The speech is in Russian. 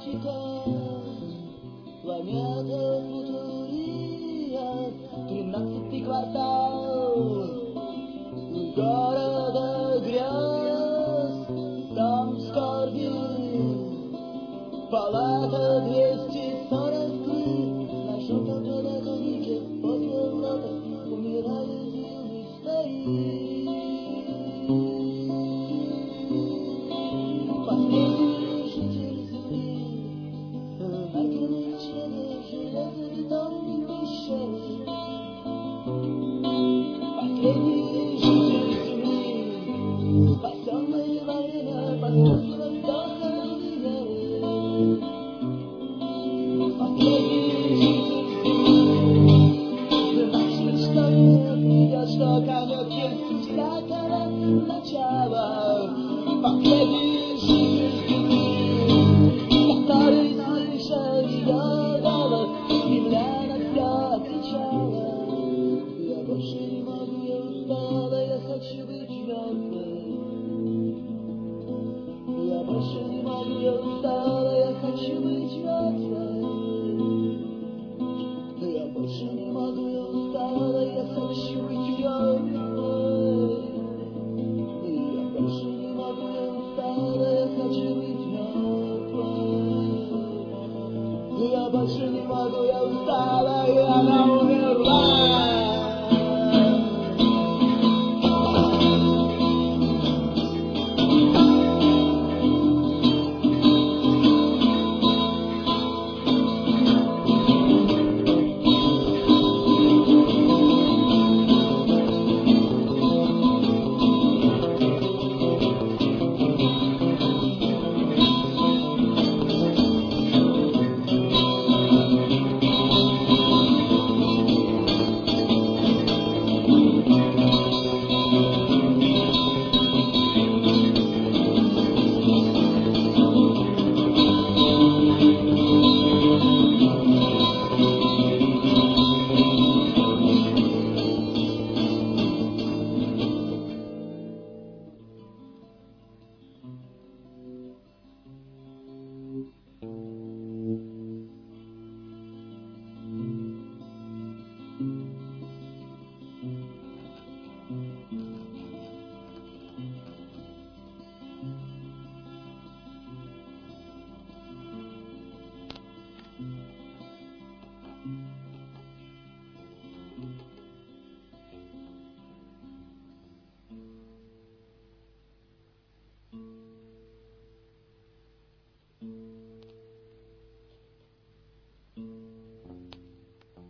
галактика, планета Футурия, 13-й квартал города грез, дом скорби, палата 243, на желтом подоконнике подле лодок умирает юный старик. Последний житель Земли, найденный члены железобетонной пещеры. Последний житель Земли, спасенный во время последнего вздоха веры. Последний житель Земли, знавший, что нет, придет, что конец есть у всякого начала. Последний